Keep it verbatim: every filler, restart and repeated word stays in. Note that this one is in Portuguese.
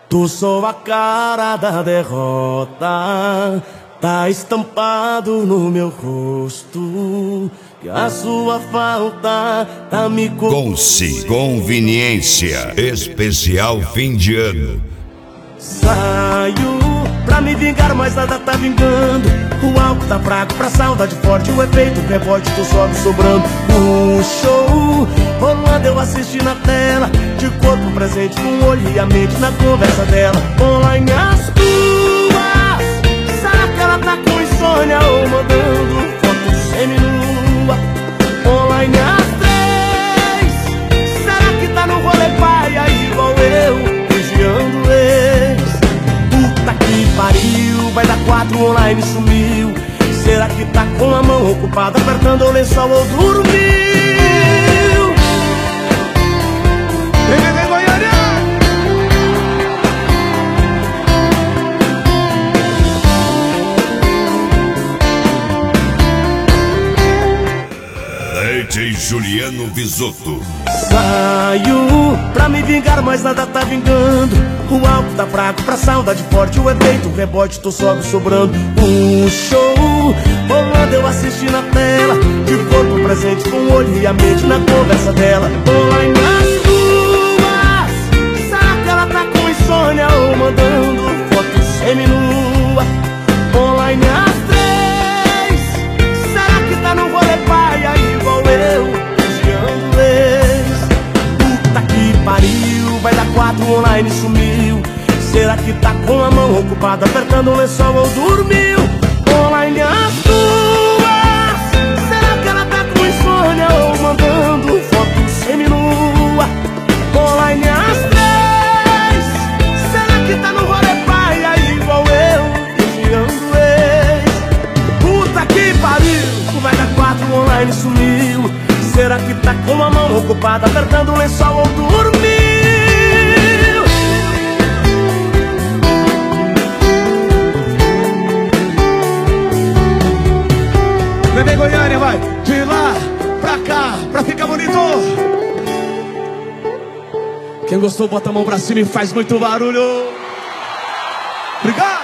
Tu sou a cara da derrota, tá estampado no meu rosto, que a sua falta tá me co... Conci, conveniência, especial fim de ano. Saio pra me vingar, mas nada tá vingando. O álcool tá fraco pra saudade forte, o efeito rebote, tu sobe sobrando. O show rolando eu assisti na tela, de corpo presente com o olho e a mente na conversa dela. Online as tuas, será que ela tá com insônia ou mandando foto seminua? Online as três, será que tá no rolê paia igual eu, vigiando ex? Puta que pariu, vai dar quatro online sumiu. Será que tá com a mão ocupada apertando o lençol ou dormiu? Vem, vem, vem, Goiânia! D J Juliano Visotto. Saio pra me vingar, mas nada tá vingando. O álcool tá fraco pra saudade forte, o efeito rebote, tu sobe sobrando. Um show rolando eu assisti na tela, de corpo presente com o olho e a mente na conversa dela. Online nas ruas, será que ela tá com insônia ou mandando foto seminua? Online as três, será que tá no rolê paia igual eu, vigiando ex? Puta que pariu, vai dar quatro online sumiu. Será que tá com a mão ocupada apertando o lençol ou dormiu? Online as tuas, será que ela tá com insônia ou mandando foto seminua? Online as três, será que tá no rolê paia igual eu, vigiando ex? Puta que pariu, vai dar quatro online sumiu. Será que tá com a mão ocupada apertando o lençol ou dormiu? Vem, vem, Goiânia, vai! De lá pra cá, pra ficar bonito! Quem gostou, bota a mão pra cima e faz muito barulho! Obrigado!